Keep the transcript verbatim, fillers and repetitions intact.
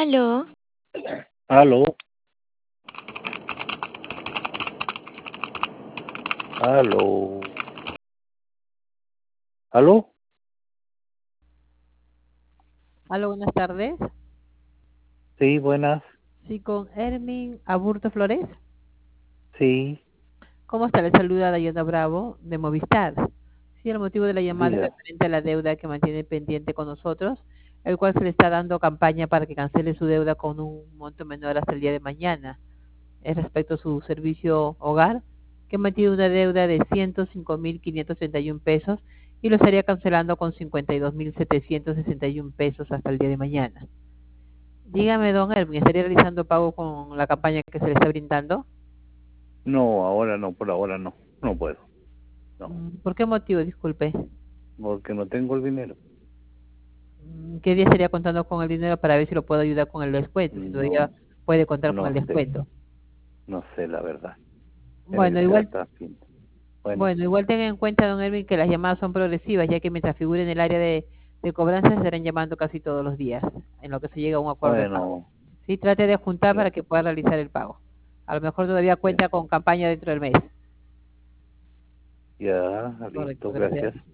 Aló, Aló, aló, aló, Hola, buenas tardes. sí, buenas, Sí, con Hermin Aburto Flores. sí, ¿Cómo está? Le saluda Dayana Bravo de Movistar. Sí, el motivo de la llamada es diga, referente a la deuda que mantiene pendiente con nosotros, el cual se le está dando campaña para que cancele su deuda con un monto menor hasta el día de mañana. Es respecto a su servicio hogar, que mantiene una deuda de ciento cinco mil quinientos treinta y uno pesos y lo estaría cancelando con cincuenta y dos mil setecientos sesenta y uno pesos hasta el día de mañana. Dígame, don Erwin, ¿estaría realizando pago con la campaña que se le está brindando? no, ahora no, por ahora no, no puedo, no, Mm, ¿Por qué motivo? Disculpe. porque no tengo el dinero, Mm, ¿Qué día estaría contando con el dinero para ver si lo puedo ayudar con el descuento? Si no, todavía puede contar con el no sé, descuento. no sé la verdad, tiene Bueno, que ser igual, hasta fin, bueno, bueno, igual tenga en cuenta, don Erwin, que las llamadas son progresivas, ya que mientras figure en el área de, de cobranza se estarán llamando casi todos los días, en lo que se llega a un acuerdo de pago. bueno, Sí, trate de juntar ya, para que pueda realizar el pago. A lo mejor todavía ya, cuenta con campaña dentro del mes. ya, Correcto, listo, gracias. gracias.